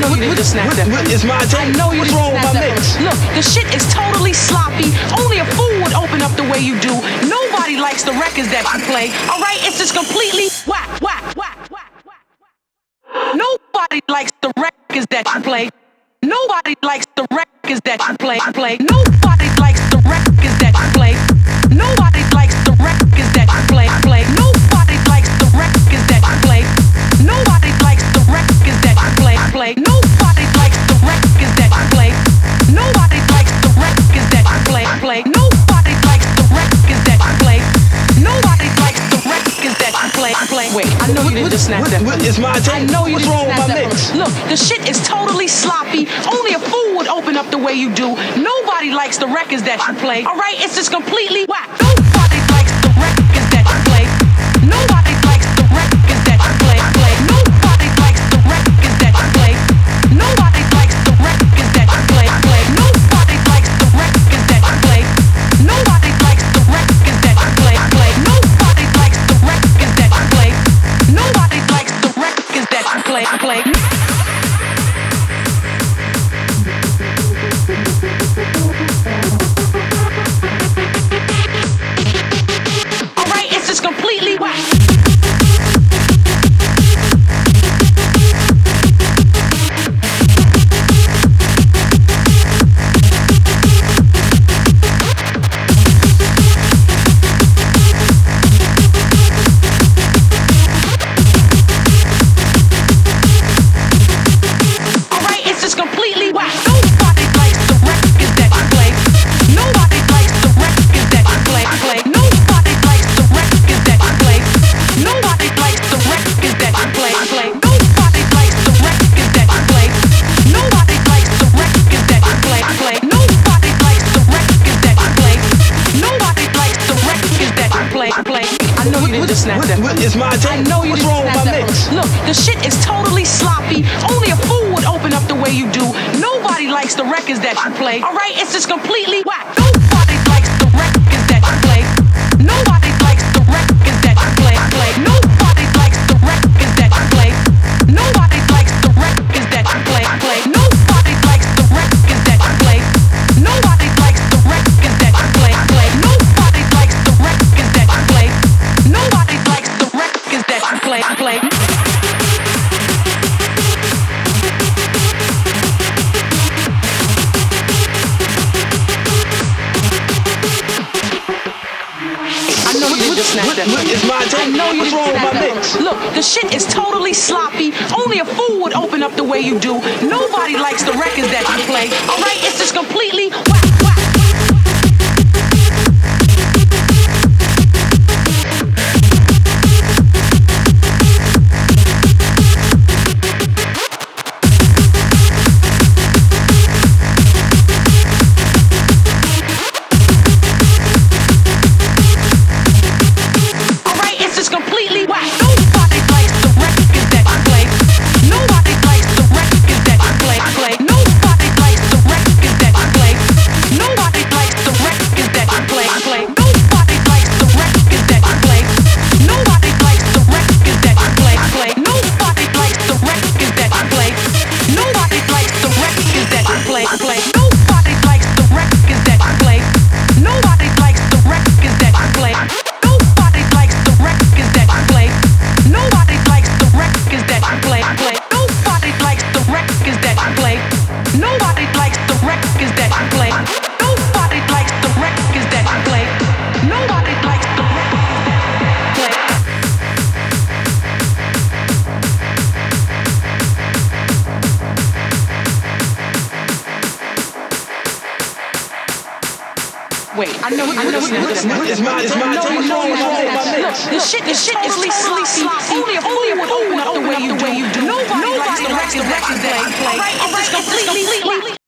know you didn't just snap that. It's my take. I know you What's didn't wrong with snap my that. mix? Look, the shit is totally sloppy. Only a fool would open up the way you do. Nobody likes the records that you play. All right, it's just completely whack, whack, whack, whack, whack, whack. Nobody likes the records that you play. Nobody likes the records that you play. Nobody likes the records that you play. Nobody likes the records that you play. Nobody likes the records that you play. Nobody likes the records that you play. Nobody likes the records that you play. Nobody likes the records that you play. Nobody likes the records that you play. Nobody likes the records that you play. Wait, I know you didn't just snap that. It's my take. I know you What's didn't wrong with snap my that. mix? Look, the shit is totally sloppy. Only a fool would open up the way you do. Nobody likes the records that you play. All right, it's just completely whack. Nobody likes the records that you play. Nobody likes the records that you play. Nobody likes the records that you play. Nobody likes the records that you play. Nobody likes the records that you play. Nobody likes the records that you play. Nobody likes the records that you play. Nobody likes the records that you play. Alright, it's just completely whack. Alright, it's just completely whack. Nobody likes the records that you play. Nobody likes the records that you play. Nobody likes the records that you play. Nobody likes the records that you play. Nobody likes the records that you play. Nobody likes the records that you play. Nobody likes the records that you play. Nobody likes the records that you play. I know you didn't just snap that. It's my take. I know you What's didn't wrong with snap my that. mix? Look, the shit is totally sloppy. Only a fool would open up the way you do. Nobody likes the records that you play. All right, it's just completely whack. Nobody likes the records that you play. Nobody likes the records that you play. Nobody likes the records that you play. Nobody likes the records that you play. Nobody likes the records that you play. Nobody likes the records that you play. Nobody likes the records that you play. Nobody likes the records that you play. I know you didn't just snap that. It's my take. I know you What's didn't wrong with snap my that. mix? Look, the shit is totally sloppy. Only a fool would open up the way you do. Nobody likes the records that you play. All right, it's just completely whack, whack. Alright, it's just completely whack. Nobody likes the records that you play. Nobody likes the records that you play. Nobody likes the records that you play. Nobody likes the records that you play. Nobody likes the records that you play. Nobody likes the records that you play. Nobody likes the records that you play. Nobody likes the records that you play. Nobody likes the records that you play. Nobody likes the records that you play. Nobody likes the records that you play. Nobody likes the records that you play. Nobody likes the records that you play. Nobody likes the records that you play. Nobody likes the records that you play. Nobody likes the records that you play. Wait, I know you didn't snap that. It's my take. What's wrong with my mix? Look, the shit is totally sloppy. Only a fool would open up the way you do. Nobody likes the records that you play. Alright, it's just completely